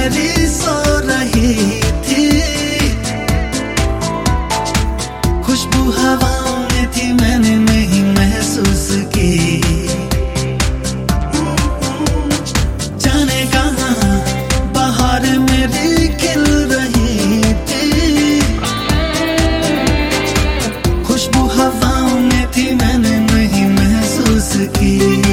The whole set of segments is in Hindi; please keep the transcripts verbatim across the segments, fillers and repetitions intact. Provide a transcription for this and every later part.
मेरी सो रही थी, खुशबू हवाओं में थी, मैंने नहीं महसूस की। जाने कहाँ बाहर मेरी खिल रही थी, खुशबू हवाओं में थी, मैंने नहीं महसूस की।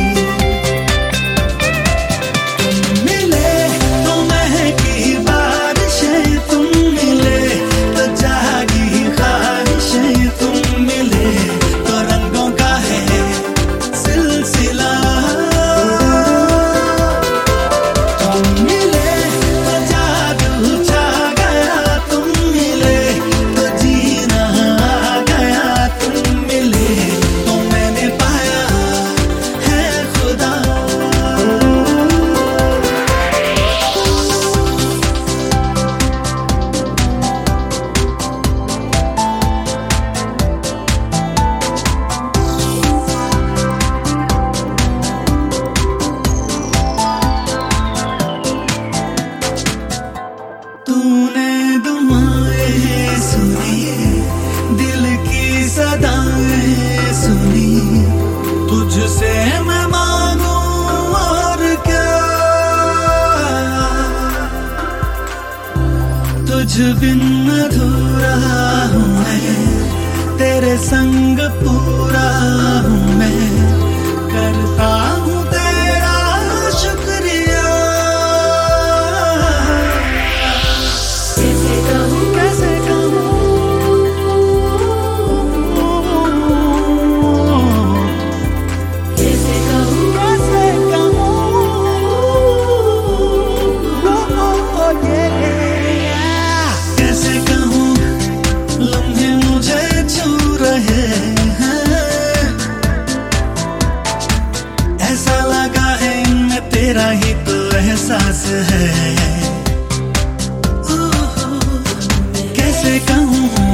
तूने दुआएं सुनी, दिल की सदाएं सुनी, तुझसे मैं मांगू और क्या। तुझ बिन अधूरा हूँ मैं, तेरे संग पूरा हूँ मैं, करता हूँ तेरा शुक्रिया। तेरा ही तो एहसास है, कैसे कहूँ